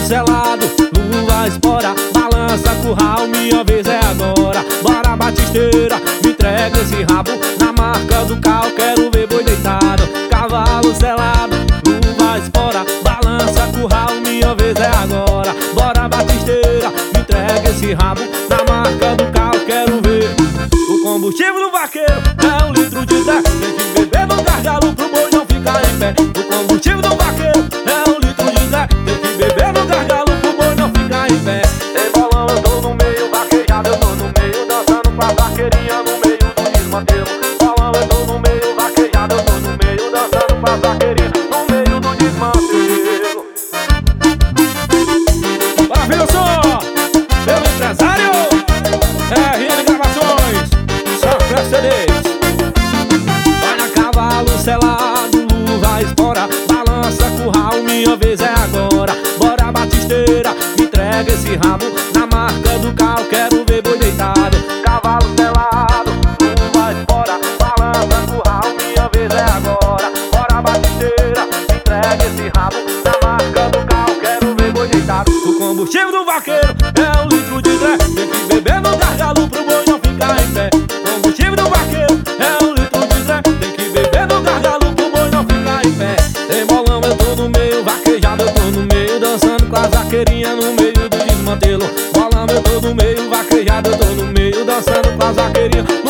selado, luva espora, balança curral, minha vez é agora. Bora batisteira, me entrega esse rabo, na marca do carro quero ver boi deitado. Cavalo selado, luva espora, balança curral, minha vez é agora. Bora batisteira, me entrega esse rabo, na marca do carro quero ver. O combustível do vaqueiro é 1 litro de Zé, tem que beber no gargalo pro boi não ficar em pé. O combustível do vaqueiro é 1 litro de Zé, tem que beber no gargalo pro boi não ficar em pé. Tem bolão, eu tô no meio, vaquejado eu tô no meio, dançando com a vaqueirinha no meio do desmantelo. Bolão, eu tô no meio, vaquejado eu tô no meio, dançando com a vaqueirinha no meio do desmantelo. Bora, filho, som! Meu empresário RN Gravações, só pra CDs. Vai na cavalo selado, luva espora, balança curral, minha vez é agora. Bora batisteira, me entrega esse rabo, na marca do carro quero ver boi deitado. Cavalo selado, luva espora, balança curral, minha vez é agora. Bora batisteira, me entrega esse rabo, na marca do carro quero ver boi deitado. O combustível do vaqueiro é 1 litro de Zé, tem que beber no gargalo pro boi não ficar em pé. O combustível do vaqueiro é 1 litro de Zé, tem que beber no gargalo pro boi não ficar em pé. Tem bolão, eu tô no meio, vaquejado eu tô no meio, dançando com as vaqueirinhas no meio do desmantelo. Bolão, eu tô no meio, vaquejado eu tô no meio, dançando com as vaqueirinhas